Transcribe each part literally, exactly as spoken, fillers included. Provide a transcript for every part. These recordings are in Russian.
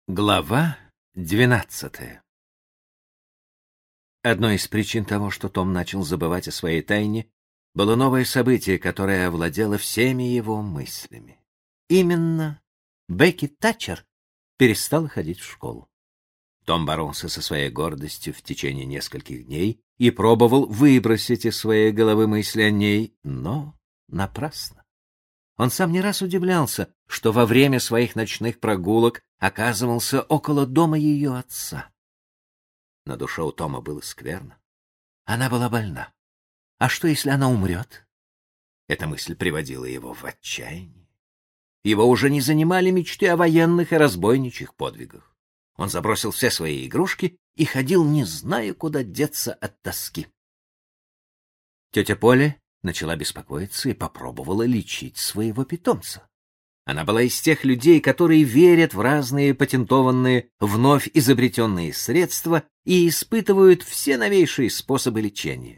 Глава двенадцатая. Одной из причин того, что Том начал забывать о своей тайне, было новое событие, которое овладело всеми его мыслями. Именно Бекки Татчер перестала ходить в школу. Том боролся со своей гордостью в течение нескольких дней и пробовал выбросить из своей головы мысли о ней, но напрасно. Он сам не раз удивлялся, что во время своих ночных прогулок оказывался около дома ее отца. На душе у Тома было скверно. Она была больна. А что, если она умрет? Эта мысль приводила его в отчаяние. Его уже не занимали мечты о военных и разбойничьих подвигах. Он забросил все свои игрушки и ходил, не зная, куда деться от тоски. Тетя Поля начала беспокоиться и попробовала лечить своего питомца. Она была из тех людей, которые верят в разные патентованные, вновь изобретенные средства и испытывают все новейшие способы лечения.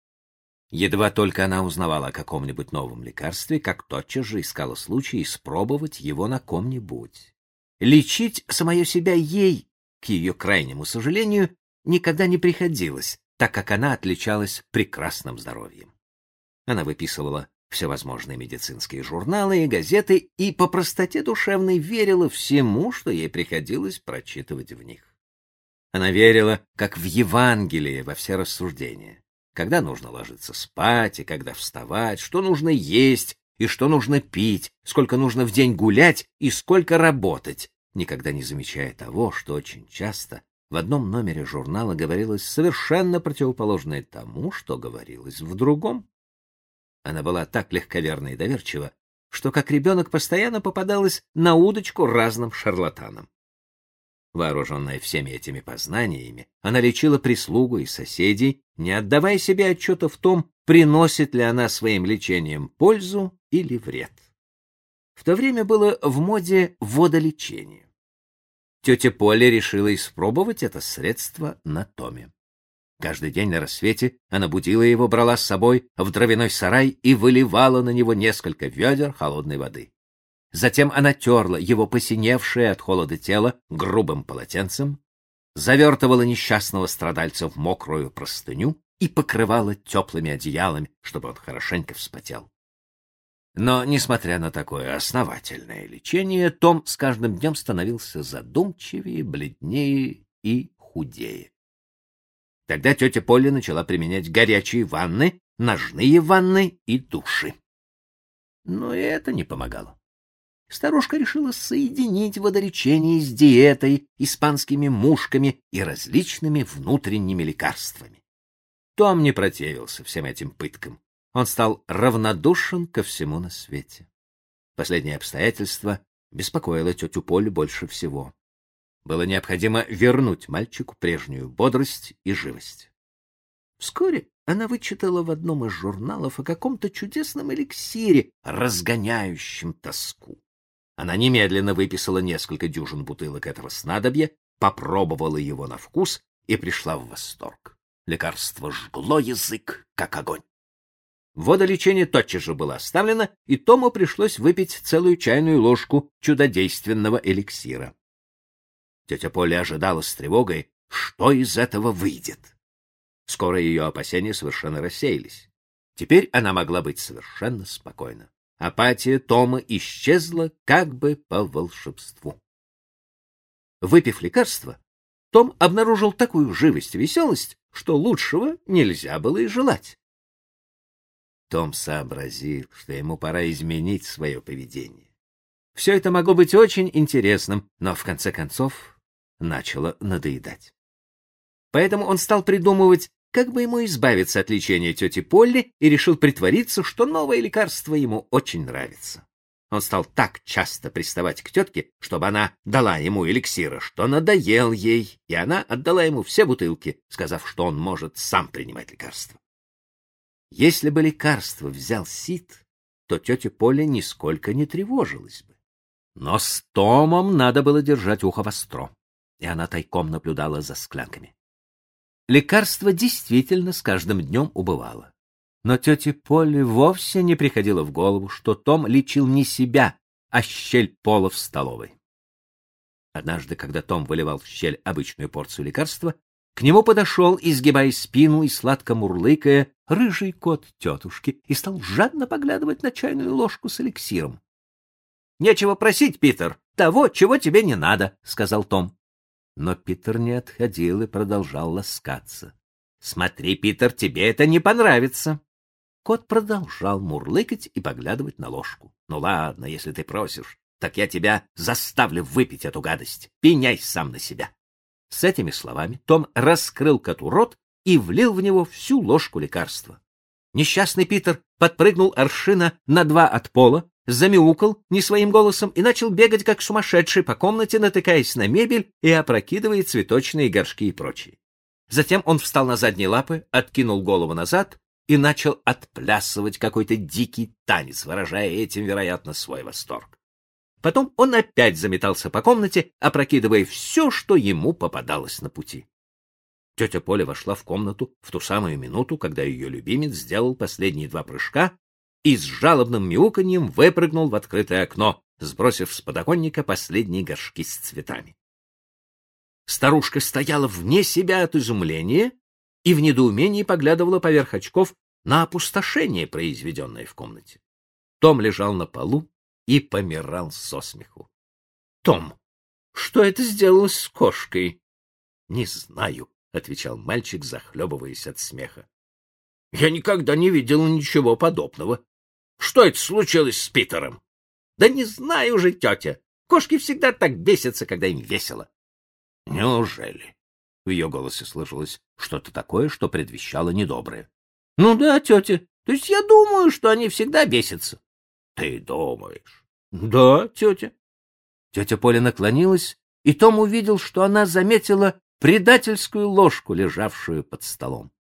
Едва только она узнавала о каком-нибудь новом лекарстве, как тотчас же искала случай испробовать его на ком-нибудь. Лечить самое себя ей, к ее крайнему сожалению, никогда не приходилось, так как она отличалась прекрасным здоровьем. Она выписывала всевозможные медицинские журналы и газеты и по простоте душевной верила всему, что ей приходилось прочитывать в них. Она верила, как в Евангелие, во все рассуждения. Когда нужно ложиться спать и когда вставать, что нужно есть и что нужно пить, сколько нужно в день гулять и сколько работать, никогда не замечая того, что очень часто в одном номере журнала говорилось совершенно противоположное тому, что говорилось в другом. Она была так легковерна и доверчива, что как ребенок постоянно попадалась на удочку разным шарлатанам. Вооруженная всеми этими познаниями, она лечила прислугу и соседей, не отдавая себе отчета в том, приносит ли она своим лечением пользу или вред. В то время было в моде водолечение. Тетя Поля решила испробовать это средство на Томе. Каждый день на рассвете она будила его, брала с собой в дровяной сарай и выливала на него несколько ведер холодной воды. Затем она терла его посиневшее от холода тело грубым полотенцем, завертывала несчастного страдальца в мокрую простыню и покрывала теплыми одеялами, чтобы он хорошенько вспотел. Но, несмотря на такое основательное лечение, Том с каждым днем становился задумчивее, бледнее и худее. Тогда тетя Поля начала применять горячие ванны, ножные ванны и души. Но и это не помогало. Старушка решила соединить водолечение с диетой, испанскими мушками и различными внутренними лекарствами. Том не противился всем этим пыткам. Он стал равнодушен ко всему на свете. Последнее обстоятельство беспокоило тетю Полю больше всего. Было необходимо вернуть мальчику прежнюю бодрость и живость. Вскоре она вычитала в одном из журналов о каком-то чудесном эликсире, разгоняющем тоску. Она немедленно выписала несколько дюжин бутылок этого снадобья, попробовала его на вкус и пришла в восторг. Лекарство жгло язык, как огонь. Водолечение тотчас же было оставлено, и Тому пришлось выпить целую чайную ложку чудодейственного эликсира. Тетя Поля ожидала с тревогой, что из этого выйдет. Скоро ее опасения совершенно рассеялись. Теперь она могла быть совершенно спокойна. Апатия Тома исчезла как бы по волшебству. Выпив лекарство, Том обнаружил такую живость и веселость, что лучшего нельзя было и желать. Том сообразил, что ему пора изменить свое поведение. Все это могло быть очень интересным, но в конце концов начало надоедать. Поэтому он стал придумывать, как бы ему избавиться от лечения тети Полли, и решил притвориться, что новое лекарство ему очень нравится. Он стал так часто приставать к тетке, чтобы она дала ему эликсира, что надоел ей, и она отдала ему все бутылки, сказав, что он может сам принимать лекарства. Если бы лекарство взял Сид, то тетя Поля нисколько не тревожилась бы. Но с Томом надо было держать ухо востро, и она тайком наблюдала за склянками. Лекарство действительно с каждым днем убывало. Но тете Поле вовсе не приходило в голову, что Том лечил не себя, а щель пола в столовой. Однажды, когда Том выливал в щель обычную порцию лекарства, к нему подошел, изгибая спину и сладко мурлыкая, рыжий кот тетушки и стал жадно поглядывать на чайную ложку с эликсиром. — Нечего просить, Питер, того, чего тебе не надо, — сказал Том. Но Питер не отходил и продолжал ласкаться. — Смотри, Питер, тебе это не понравится. Кот продолжал мурлыкать и поглядывать на ложку. — Ну ладно, если ты просишь, так я тебя заставлю выпить эту гадость. Пеняй сам на себя. С этими словами Том раскрыл коту рот и влил в него всю ложку лекарства. Несчастный Питер подпрыгнул аршина на два от пола, замяукал не своим голосом и начал бегать как сумасшедший по комнате, натыкаясь на мебель и опрокидывая цветочные горшки и прочее. Затем он встал на задние лапы, откинул голову назад и начал отплясывать какой-то дикий танец, выражая этим, вероятно, свой восторг. Потом он опять заметался по комнате, опрокидывая все, что ему попадалось на пути. Тетя Поля вошла в комнату в ту самую минуту, когда ее любимец сделал последние два прыжка и с жалобным мяуканьем выпрыгнул в открытое окно, сбросив с подоконника последние горшки с цветами. Старушка стояла вне себя от изумления и в недоумении поглядывала поверх очков на опустошение, произведенное в комнате. Том лежал на полу и помирал со смеху. — Том, что это сделалось с кошкой? — Не знаю, — отвечал мальчик, захлебываясь от смеха. — Я никогда не видел ничего подобного. Что это случилось с Питером? — Да не знаю же, тетя. Кошки всегда так бесятся, когда им весело. — Неужели? В ее голосе слышалось что-то такое, что предвещало недоброе. — Ну да, тетя. То есть я думаю, что они всегда бесятся. — Ты думаешь? — Да, тетя. Тетя Поля наклонилась, и Том увидел, что она заметила предательскую ложку, лежавшую под столом.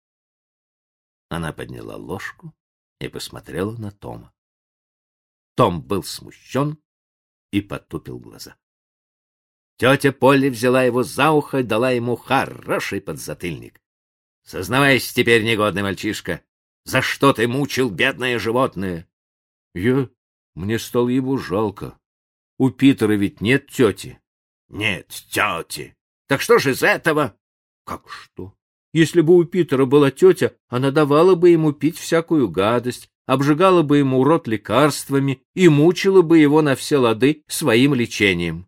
Она подняла ложку и посмотрела на Тома. Том был смущен и потупил глаза. Тетя Полли взяла его за ухо и дала ему хороший подзатыльник. — Сознавайся теперь, негодный мальчишка, за что ты мучил бедное животное? — Я... Мне стало его жалко. У Питера ведь нет тети. — Нет тети. Так что же из этого? — Как что? Если бы у Питера была тетя, она давала бы ему пить всякую гадость, обжигала бы ему рот лекарствами и мучила бы его на все лады своим лечением.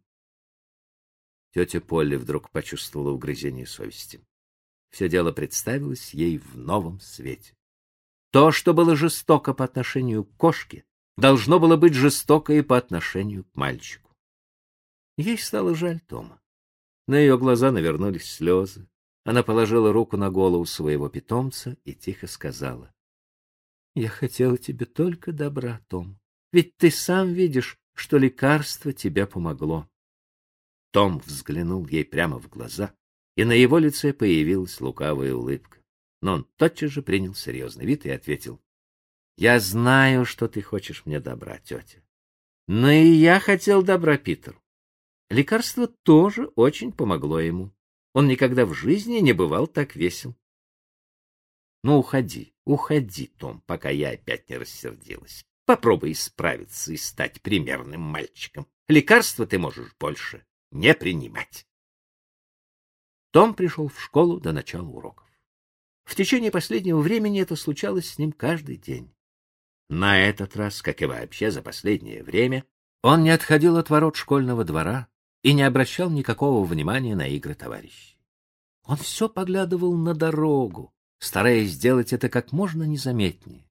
Тетя Полли вдруг почувствовала угрызение совести. Все дело представилось ей в новом свете. То, что было жестоко по отношению к кошке, должно было быть жестоко и по отношению к мальчику. Ей стало жаль Тома. На ее глаза навернулись слезы. Она положила руку на голову своего питомца и тихо сказала: — Я хотела тебе только добра, Том. Ведь ты сам видишь, что лекарство тебе помогло. Том взглянул ей прямо в глаза, и на его лице появилась лукавая улыбка. Но он тотчас же принял серьезный вид и ответил: — Я знаю, что ты хочешь мне добра, тетя. Но и я хотел добра Питеру. Лекарство тоже очень помогло ему. Он никогда в жизни не бывал так весел. Ну, уходи, уходи, Том, пока я опять не рассердилась. Попробуй исправиться и стать примерным мальчиком. Лекарства ты можешь больше не принимать. Том пришел в школу до начала уроков. В течение последнего времени это случалось с ним каждый день. На этот раз, как и вообще за последнее время, он не отходил от ворот школьного двора и не обращал никакого внимания на игры товарищей. Он все поглядывал на дорогу, стараясь сделать это как можно незаметнее.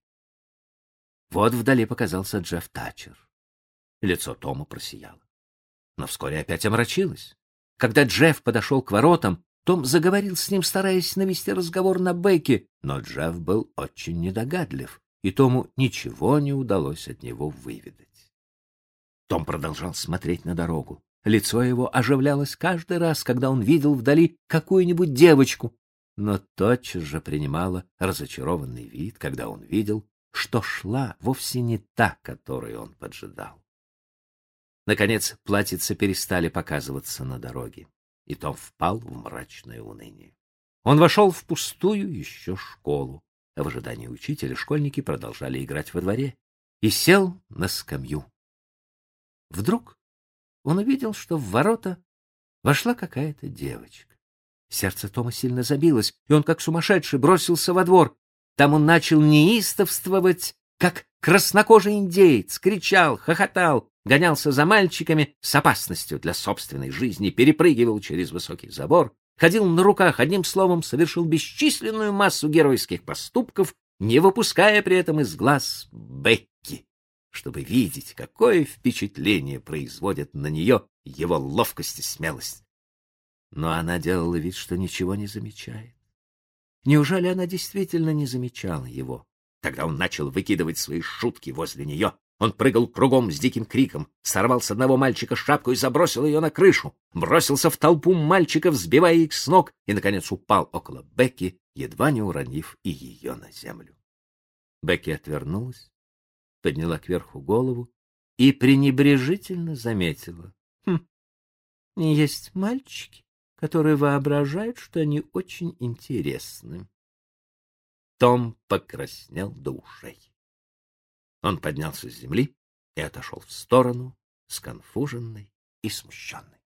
Вот вдали показался Джефф Татчер. Лицо Тома просияло. Но вскоре опять омрачилось. Когда Джефф подошел к воротам, Том заговорил с ним, стараясь навести разговор на Бекки, но Джефф был очень недогадлив, и Тому ничего не удалось от него выведать. Том продолжал смотреть на дорогу. Лицо его оживлялось каждый раз, когда он видел вдали какую-нибудь девочку, но тотчас же принимало разочарованный вид, когда он видел, что шла вовсе не та, которую он поджидал. Наконец, платьица перестали показываться на дороге, и Том впал в мрачное уныние. Он вошел в пустую еще школу, а в ожидании учителя школьники продолжали играть во дворе, и сел на скамью. Вдруг он увидел, что в ворота Вошла какая-то девочка. Сердце Тома сильно забилось, и он, как сумасшедший, бросился во двор. Там он начал неистовствовать, как краснокожий индеец, кричал, хохотал, гонялся за мальчиками с опасностью для собственной жизни, перепрыгивал через высокий забор, ходил на руках, одним словом, совершил бесчисленную массу геройских поступков, не выпуская при этом из глаз Бекки, чтобы видеть, какое впечатление производит на нее его ловкость и смелость. Но она делала вид, что ничего не замечает. Неужели она действительно не замечала его? Тогда он начал выкидывать свои шутки возле нее. Он прыгал кругом с диким криком, сорвал с одного мальчика шапку и забросил ее на крышу, бросился в толпу мальчиков, сбивая их с ног, и, наконец, упал около Бекки, едва не уронив и ее на землю. Бекки отвернулась, подняла кверху голову и пренебрежительно заметила: «Хм, есть мальчики, которые воображают, что они очень интересны». Том покраснел до ушей. Он поднялся с земли и отошел в сторону, сконфуженный и смущенный.